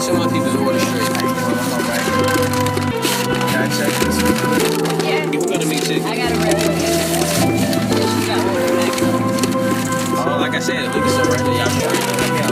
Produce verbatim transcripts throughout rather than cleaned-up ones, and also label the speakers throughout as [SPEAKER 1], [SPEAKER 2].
[SPEAKER 1] sure my people's order straight.
[SPEAKER 2] Can I check this one?
[SPEAKER 3] Yeah.
[SPEAKER 1] Who got a meat chick?
[SPEAKER 3] I got a red one. She got one for
[SPEAKER 1] Oh, like I said, the liquor store right there. Y'all straight.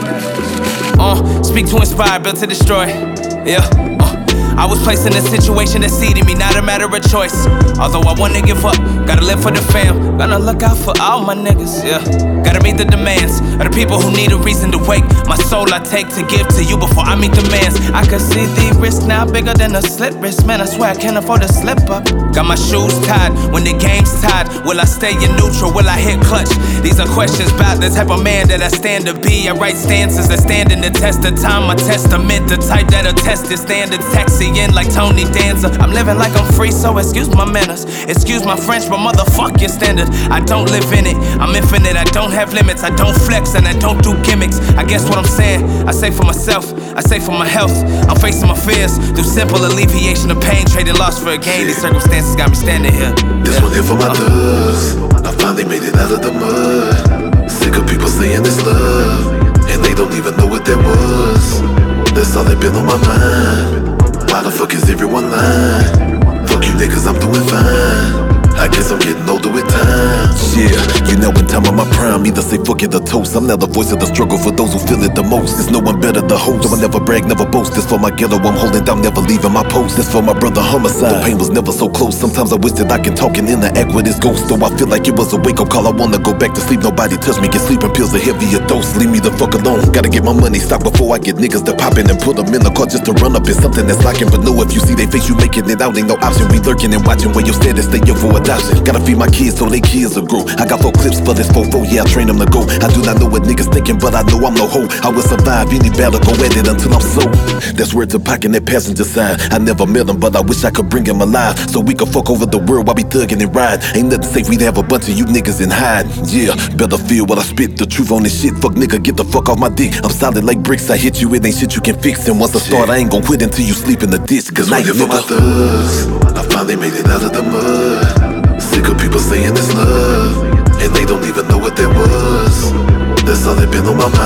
[SPEAKER 4] Uh, speak to inspire, built to destroy. Yeah. Uh, I was placed in a situation that seeded me, not a matter of choice. Although I wanna give up, gotta live for the fam. Gonna look out for all my niggas, yeah. Gotta meet the demands of the people who need a reason to wake. My soul I take to give to you before I meet demands. I can see the risk now bigger than a slip wrist. Man, I swear I can't afford to slip up. Got my shoes tied when the game's tied. Will I stay in neutral? Will I hit clutch? These are questions about the type of man that I stand to be. I write stanzas that stand in the test of time. My testament, the type that'll test the standards. Taxiing like Tony Danza. I'm living like I'm free, so excuse my manners. Excuse my French, but motherfuck your standard. I don't live in it, I'm infinite. I don't have limits, I don't flex and I don't do gimmicks. I guess what I'm saying, I say for myself, I say for my health. I'm facing my fears through simple alleviation of pain. Trading loss for a gain, these circumstances got me standing here.
[SPEAKER 5] This one here for my thugs. I finally made it out of the mud. Sick of people saying it's love, and they don't even know what that was. That's all that been on my mind. Why the fuck is everyone lying? Fuck you niggas, I'm doing fine. I guess I'm getting older with time. Yeah, you know in time of my prime, either say fuck it or toast. I'm now the voice of the struggle for those who feel it the most. There's no one better the host, so I never brag, never boast. This for my ghetto, I'm holding down, never leaving my post. This for my brother homicide, the pain was never so close. Sometimes I wish that I can talk and interact with his ghost. Though I feel like it was a wake-up call, I wanna go back to sleep. Nobody touch me, get sleeping pills a heavier dose. Leave me the fuck alone, gotta get my money stocked before I get niggas to poppin' and put them in the car just to run up in something that's locking. But no, if you see they face, you making it out, ain't no option. We lurking and watching where your status stay up for adoption. Gotta feed my kids so they kids will grow. I got four clips for this fofo, yeah, I train them to go. I do not know what niggas thinking, but I know I'm no hoe. I will survive any battle, go at it until I'm so. That's word to Pac in that passenger side. I never met him, but I wish I could bring him alive, so we could fuck over the world while we thuggin' and ride. Ain't nothing safe, we'd have a bunch of you niggas in hide. Yeah, better feel what I spit, the truth on this shit. Fuck nigga, get the fuck off my dick. I'm solid like bricks, I hit you, it ain't shit you can fix. And once I start, I ain't gon' quit until you sleep in the ditch. Cause I ain't for my thugs. I finally made it out of the mud. Sick of people saying it's love, and they don't even know what that was. That's all that been on my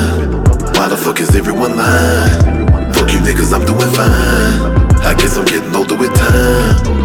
[SPEAKER 5] mind. Why the fuck is everyone lying? Fuck you niggas, I'm doing fine. I guess I'm getting older with time.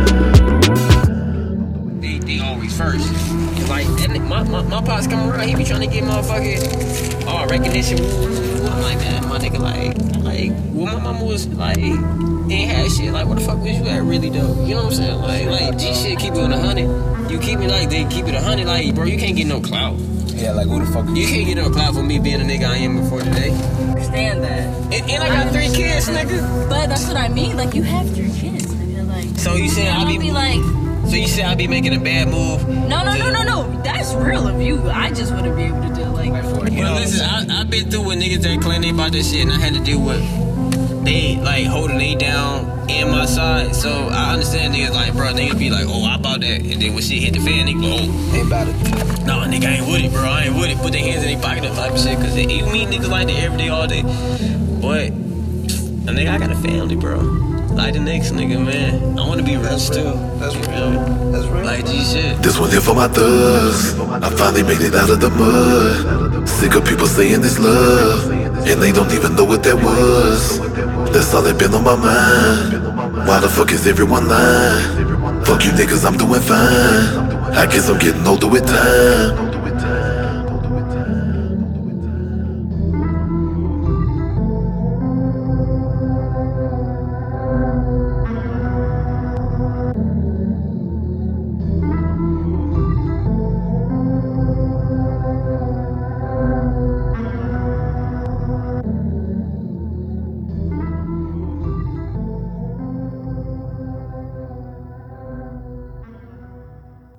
[SPEAKER 1] They, they always first. Cause like, that, nigga- my, my, my pops come around, he be trying to get motherfucking all recognition. I'm like, man, my nigga, like, like, when my mama was like, ain't had shit, like, what the fuck was you at really though? You know what I'm saying? Like, like G shit keep it on a hundred. You keep it like they keep it a hundred, like, bro, you can't get no clout.
[SPEAKER 2] Yeah, like who the fuck?
[SPEAKER 1] You can't get no clout for me being a nigga I am before today.
[SPEAKER 3] Understand that.
[SPEAKER 1] And, and I got three kids, nigga.
[SPEAKER 3] But that's what I mean. Like, you have three kids, nigga. Like,
[SPEAKER 1] So you saying I
[SPEAKER 3] I'll
[SPEAKER 1] be,
[SPEAKER 3] be like,
[SPEAKER 1] so you say I be making a bad move?
[SPEAKER 3] no, no, no, no, no. That's real of you. I just wouldn't be able to do it. Like,
[SPEAKER 1] Well, listen, I, I've been through with niggas that claim they about this shit, and I had to deal with they like holding they down and my side. So I understand niggas like, bro, niggas be like, oh, I about that, and then when shit hit the fan, they go, oh,
[SPEAKER 2] Ain't about it.
[SPEAKER 1] nah, nigga, I ain't with it, bro. I ain't with it. Put their hands in their pocket and type of shit, cause they, you meet niggas like that every day, all day. But a nigga, I got a family, bro. Like the next nigga, man. I wanna be rich too.
[SPEAKER 2] That's
[SPEAKER 1] You
[SPEAKER 2] real.
[SPEAKER 1] feel me?
[SPEAKER 2] That's real.
[SPEAKER 1] Like G shit.
[SPEAKER 5] This one here for my thugs. I finally made it out of the mud. Sick of people saying it's love, and they don't even know what that was. That's all that been on my mind. Why the fuck is everyone lying? Fuck you niggas, I'm doing fine. I guess I'm getting older with time.